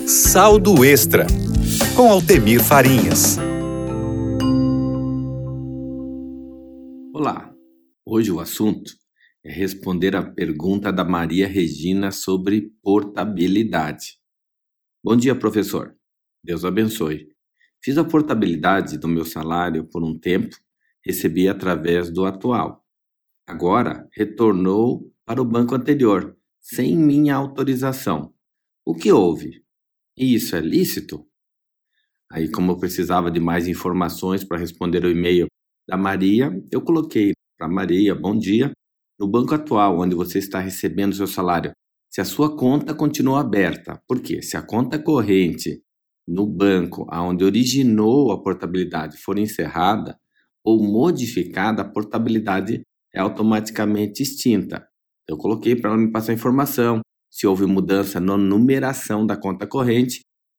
Saldo Extra, com Altemir Farinhas. Olá, hoje o assunto é responder a pergunta da Maria Regina sobre portabilidade. Bom dia, professor. Deus abençoe. Fiz a portabilidade do meu salário por um tempo, recebi através do atual. Agora retornou para o banco anterior, sem minha autorização. O que houve? E isso é lícito? Aí, como eu precisava de mais informações para responder o e-mail da Maria, eu coloquei para Maria, bom dia, no banco atual, onde você está recebendo seu salário, se a sua conta continua aberta. Por quê? Se a conta corrente no banco onde originou a portabilidade for encerrada ou modificada, a portabilidade é automaticamente extinta. Eu coloquei para ela me passar informação, se houve mudança na numeração da conta corrente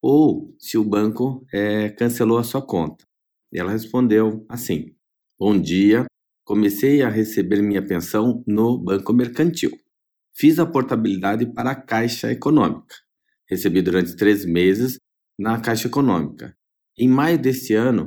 ou se o banco cancelou a sua conta. E ela respondeu assim: bom dia, comecei a receber minha pensão no Banco Mercantil. Fiz a portabilidade para a Caixa Econômica. Recebi durante 3 meses na Caixa Econômica. Em maio deste ano,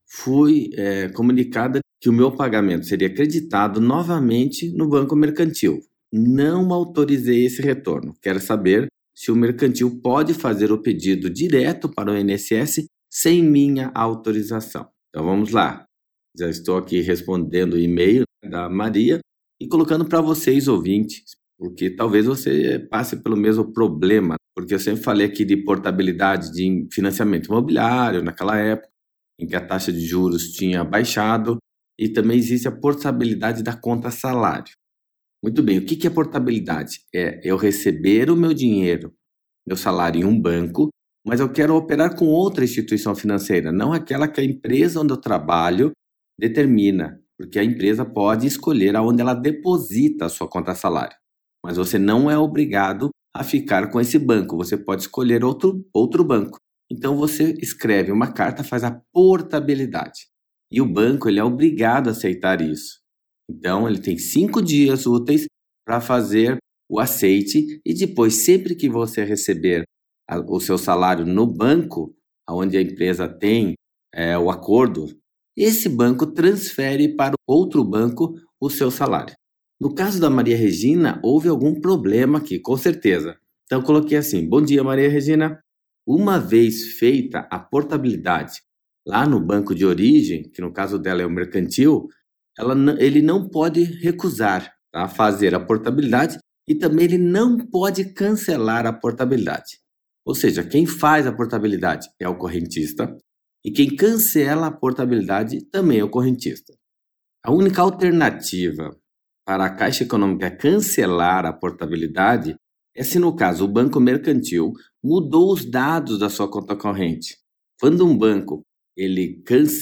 fui comunicada que o meu pagamento seria creditado novamente no Banco Mercantil. Não autorizei esse retorno. Quero saber se o mercantil pode fazer o pedido direto para o INSS sem minha autorização. Então vamos lá. Já estou aqui respondendo o e-mail da Maria e colocando para vocês, ouvintes, porque talvez você passe pelo mesmo problema, porque eu sempre falei aqui de portabilidade de financiamento imobiliário naquela época, em que a taxa de juros tinha baixado, e também existe a portabilidade da conta salário. Muito bem, o que é portabilidade? É eu receber o meu dinheiro, meu salário em um banco, mas eu quero operar com outra instituição financeira, não aquela que a empresa onde eu trabalho determina, porque a empresa pode escolher aonde ela deposita a sua conta salário. Mas você não é obrigado a ficar com esse banco, você pode escolher outro banco. Então você escreve uma carta, faz a portabilidade. E o banco ele é obrigado a aceitar isso. Então ele tem 5 dias úteis para fazer o aceite e depois, sempre que você receber o seu salário no banco, onde a empresa tem o acordo, esse banco transfere para outro banco o seu salário. No caso da Maria Regina, houve algum problema aqui, com certeza. Então eu coloquei assim: bom dia, Maria Regina. Uma vez feita a portabilidade lá no banco de origem, que no caso dela é o mercantil, ele não pode recusar, tá, fazer a portabilidade e também ele não pode cancelar a portabilidade. Ou seja, quem faz a portabilidade é o correntista e quem cancela a portabilidade também é o correntista. A única alternativa para a Caixa Econômica cancelar a portabilidade é se, no caso, o banco mercantil mudou os dados da sua conta corrente. Quando um banco ele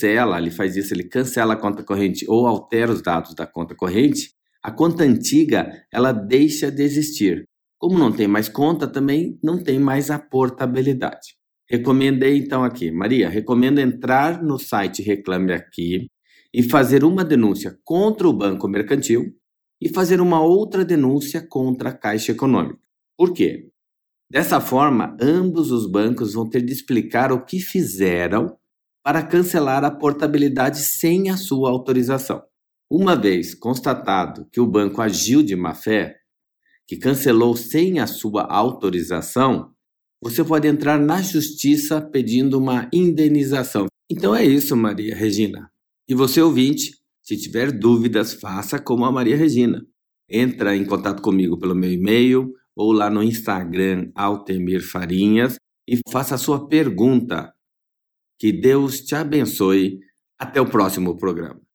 faz isso, ele cancela a conta corrente ou altera os dados da conta corrente, a conta antiga ela deixa de existir. Como não tem mais conta, também não tem mais a portabilidade. Recomendei então aqui, Maria, recomendo entrar no site Reclame Aqui e fazer uma denúncia contra o Banco Mercantil e fazer uma outra denúncia contra a Caixa Econômica. Por quê? Dessa forma, ambos os bancos vão ter de explicar o que fizeram para cancelar a portabilidade sem a sua autorização. Uma vez constatado que o banco agiu de má-fé, que cancelou sem a sua autorização, você pode entrar na justiça pedindo uma indenização. Então é isso, Maria Regina. E você, ouvinte, se tiver dúvidas, faça como a Maria Regina. Entra em contato comigo pelo meu e-mail ou lá no Instagram, Altemir Farinhas, e faça a sua pergunta. Que Deus te abençoe. Até o próximo programa.